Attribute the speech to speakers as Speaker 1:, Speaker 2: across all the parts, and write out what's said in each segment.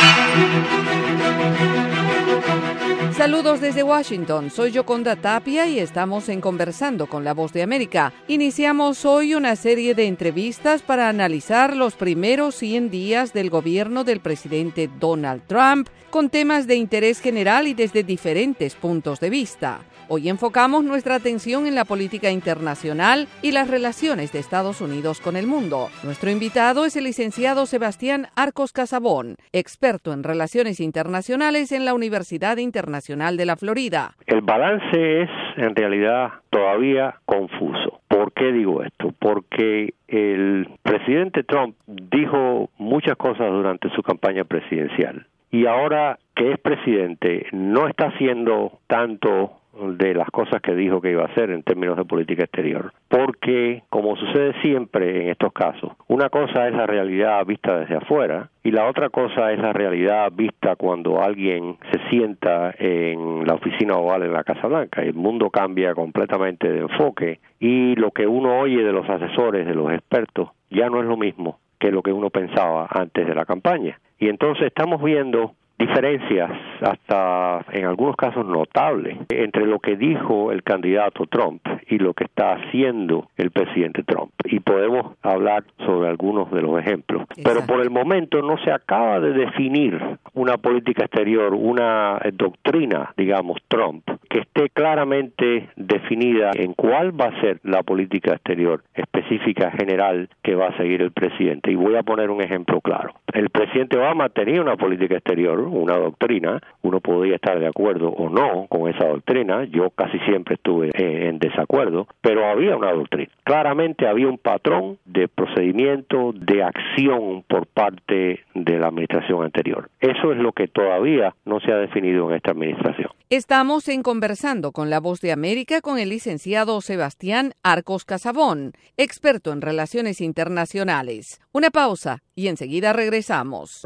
Speaker 1: Saludos desde Washington, soy Yoconda Tapia y estamos en Conversando con la Voz de América. Iniciamos hoy una serie de entrevistas para analizar los primeros 100 días del gobierno del presidente Donald Trump con temas de interés general y desde diferentes puntos de vista. Hoy enfocamos nuestra atención en la política internacional y las relaciones de Estados Unidos con el mundo. Nuestro invitado es el licenciado Sebastián Arcos Casabón, experto en relaciones internacionales en la Universidad Internacional de la Florida.
Speaker 2: El balance es, en realidad, todavía confuso. ¿Por qué digo esto? Porque el presidente Trump dijo muchas cosas durante su campaña presidencial y ahora que es presidente no está haciendo tanto de las cosas que dijo que iba a hacer en términos de política exterior. Porque, como sucede siempre en estos casos, una cosa es la realidad vista desde afuera y la otra cosa es la realidad vista cuando alguien se sienta en la oficina oval en la Casa Blanca. El mundo cambia completamente de enfoque y lo que uno oye de los asesores, de los expertos, ya no es lo mismo que lo que uno pensaba antes de la campaña. Y entonces estamos viendo diferencias, hasta en algunos casos notables, entre lo que dijo el candidato Trump y lo que está haciendo el presidente Trump. Y podemos hablar sobre algunos de los ejemplos. Exacto. Pero por el momento no se acaba de definir una política exterior, una doctrina, digamos, Trump, que esté claramente definida en cuál va a ser la política exterior específica general que va a seguir el presidente. Y voy a poner un ejemplo claro. El presidente Obama tenía una política exterior, una doctrina. Uno podía estar de acuerdo o no con esa doctrina. Yo casi siempre estuve en desacuerdo, pero había una doctrina. Claramente había un patrón de procedimiento, de acción por parte de la administración anterior. Eso es lo que todavía no se ha definido en esta administración.
Speaker 1: Estamos en Conversando con la Voz de América con el licenciado Sebastián Arcos Casabón, experto en relaciones internacionales. Una pausa y enseguida regresamos.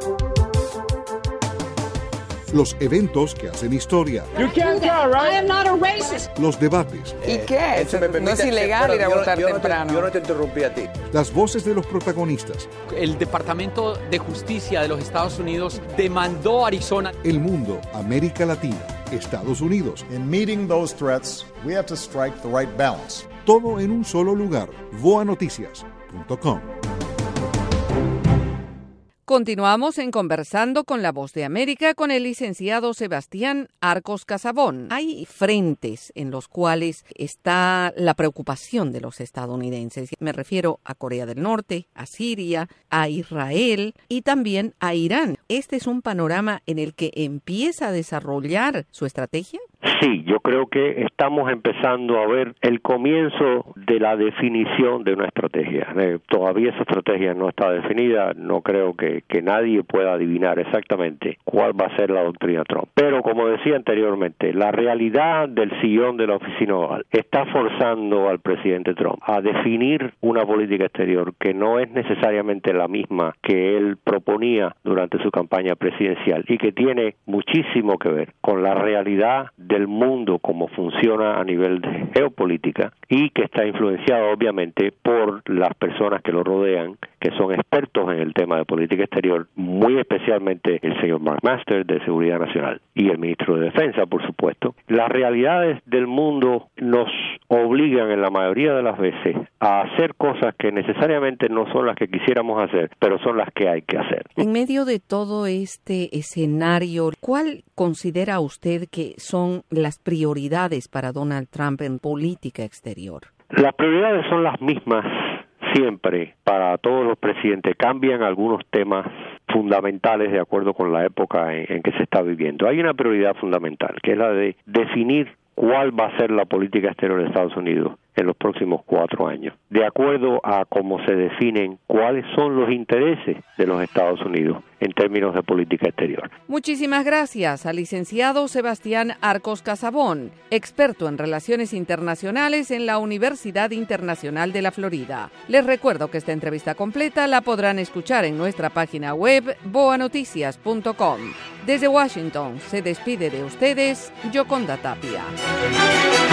Speaker 3: Los eventos que hacen historia. Los debates.
Speaker 4: ¿Y qué? No es ilegal ir a votar temprano.
Speaker 5: Yo no te interrumpí a ti.
Speaker 3: Las voces de los protagonistas.
Speaker 6: El Departamento de Justicia de los Estados Unidos demandó a Arizona.
Speaker 3: El mundo, América Latina, Estados Unidos.
Speaker 7: In meeting those threats, we have to strike the right balance.
Speaker 3: Todo en un solo lugar. voanoticias.com.
Speaker 1: Continuamos en Conversando con la Voz de América con el licenciado Sebastián Arcos Casabón. Hay frentes en los cuales está la preocupación de los estadounidenses. Me refiero a Corea del Norte, a Siria, a Israel y también a Irán. ¿Este es un panorama en el que empieza a desarrollar su estrategia?
Speaker 2: Sí, yo creo que estamos empezando a ver el comienzo de la definición de una estrategia. Todavía esa estrategia no está definida, no creo que nadie pueda adivinar exactamente cuál va a ser la doctrina Trump. Pero como decía anteriormente, la realidad del sillón de la oficina oval está forzando al presidente Trump a definir una política exterior que no es necesariamente la misma que él proponía durante su campaña presidencial y que tiene muchísimo que ver con la realidad del mundo, cómo funciona a nivel de geopolítica y que está influenciado obviamente por las personas que lo rodean, que son expertos en el tema de política exterior, muy especialmente el señor Mark Masters de Seguridad Nacional y el ministro de Defensa, por supuesto. Las realidades del mundo nos obligan en la mayoría de las veces a hacer cosas que necesariamente no son las que quisiéramos hacer, pero son las que hay que hacer.
Speaker 1: En medio de todo este escenario, ¿cuál considera usted que son las prioridades para Donald Trump en política exterior?
Speaker 2: Las prioridades son las mismas siempre para todos los presidentes. Cambian algunos temas fundamentales de acuerdo con la época en que se está viviendo. Hay una prioridad fundamental, que es la de definir cuál va a ser la política exterior de Estados Unidos en los próximos 4 años, de acuerdo a cómo se definen cuáles son los intereses de los Estados Unidos en términos de política exterior.
Speaker 1: Muchísimas gracias al licenciado Sebastián Arcos Casabón, experto en relaciones internacionales en la Universidad Internacional de la Florida. Les recuerdo que esta entrevista completa la podrán escuchar en nuestra página web voanoticias.com. Desde Washington se despide de ustedes Yoconda Tapia.